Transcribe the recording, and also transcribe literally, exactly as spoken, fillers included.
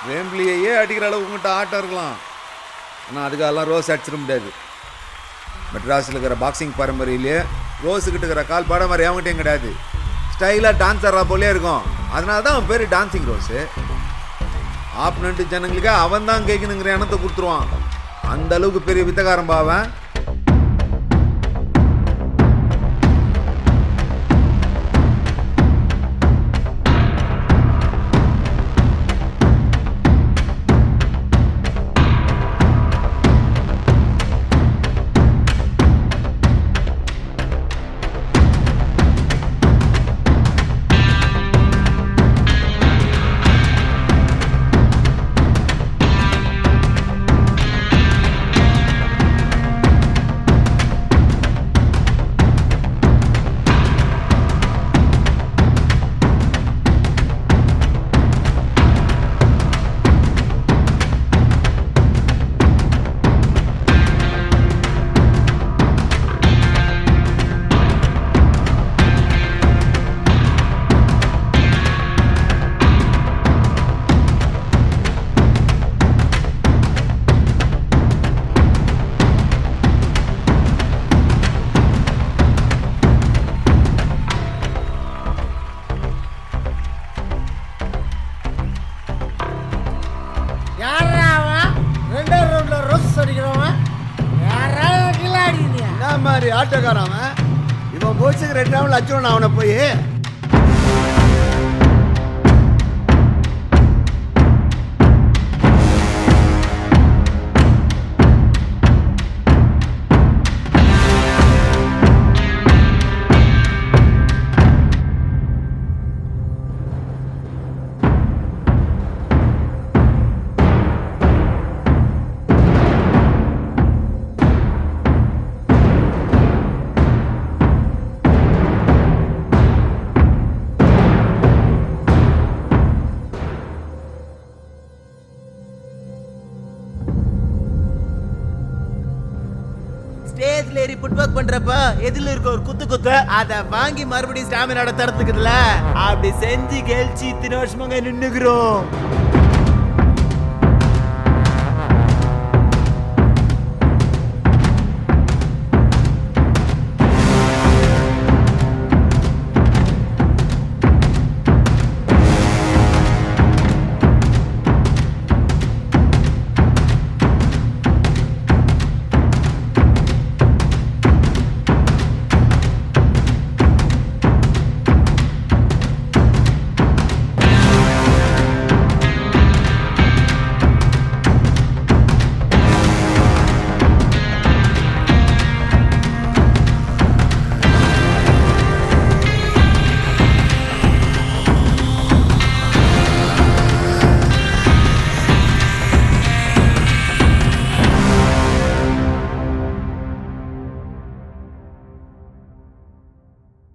வேம்பிலியே அடிக்கிற அளவு உங்கள்கிட்ட ஆட்டம் இருக்கலாம், ஆனால் அதுக்கெல்லாம் ரோஸ் அடிச்சிட முடியாது. மெட்ராஸில் இருக்கிற பாக்ஸிங் பரம்பரையிலே ரோஸுக்கிட்ட இருக்கிற கால் பாடம் மாதிரி அவங்ககிட்டையும் கிடையாது. ஸ்டைலாக டான்ஸ் ஆடுறா போலே இருக்கும். அதனால தான் அவன் பேர் டான்ஸிங் ரோஸு. ஆப்னண்ட்டு ஜனங்களுக்கு அவன் தான் கேட்கணுங்கிற எண்ணத்தை கொடுத்துருவான். அந்த அளவுக்கு பெரிய வித்தகாரம் பாவன். மாதிரி ஆட்டோக்காரன் இவன் போச்சுக்கு ரெண்டு நாள் அச்சுவன் அவனை போய் ஸ்டேஜ்ல ஏறி புட் ஒர்க் பண்றப்ப எதில இருக்க ஒரு குத்து குத்து அத வாங்கி மறுபடியும் ஸ்டாமினாட தரத்துக்குதுல அப்படி செஞ்சு கெல்ச்சி இத்தனை வருஷமாங்க நின்னுக்குறோம்.